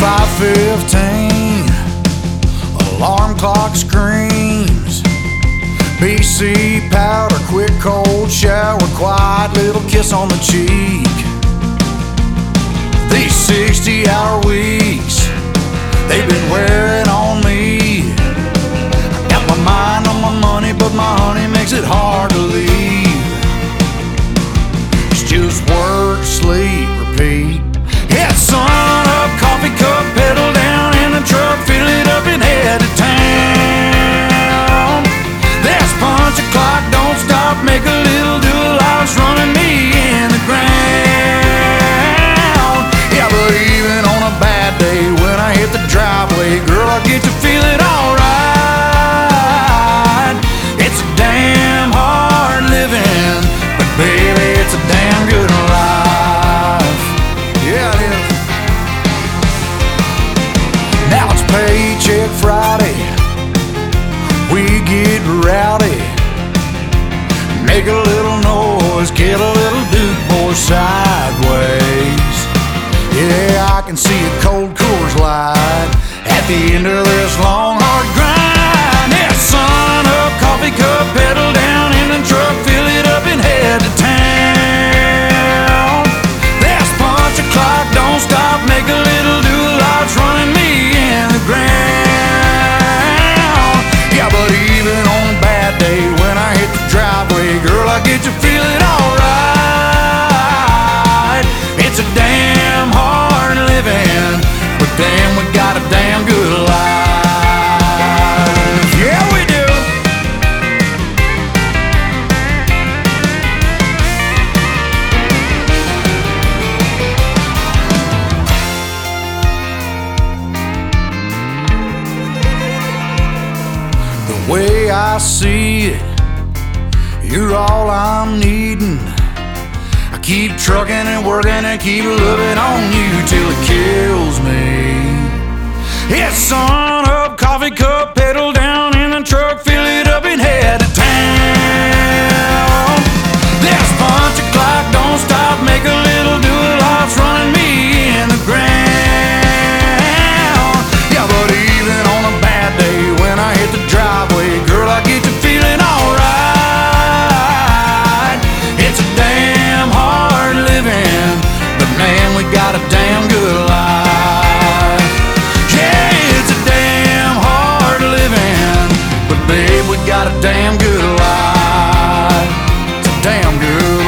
5:15, alarm clock screams. BC powder, quick cold shower, quiet little kiss on the cheek. These 60-hour weeks, they've been wearing on me. I got my mind on my money, but my honey makes it hard to leave. It's just work, sleep, repeat. Yeah, sun up, coffee cup, pedal down in the truck, fill it up and head to town. There's punch a clock, don't stop, make a little do a lot's running me in the ground. Yeah, but even on a bad day, when I hit the driveway, girl, I get to feeling alright. It's a damn hard living, but baby, it's a damn good life. Yeah, it is. Now it's paycheck Friday, we get rowdy, make a little noise, get a little Duke boy sideways. Yeah, I can see a cold Coors Light at the end of this long hard grind. Yeah, sun up, coffee cup, pedal down in the truck, fill it up and head to town. There's punch a clock, don't stop, make a little do a lot's running me in the ground. Yeah, but even on a bad day, when I hit the driveway, girl, I get to feeling alright. It's a damn hard living, but damn, we got a damn good life. Yeah, we do. The way I see it, you're all I'm needing. I keep trucking and working and keep loving on you till it kills me. Yeah, sun up, coffee cup, pedal down in the truck, fill it up and head to town. There's punch a clock, don't stop, make a little do a lot's running me in the ground. Yeah, but even on a bad day, when I hit the driveway, girl, I get to feeling alright. It's a damn hard living, but man, we got a damn good life. Yeah, it's a damn hard living, but babe, we got a damn good life. It's a damn good life.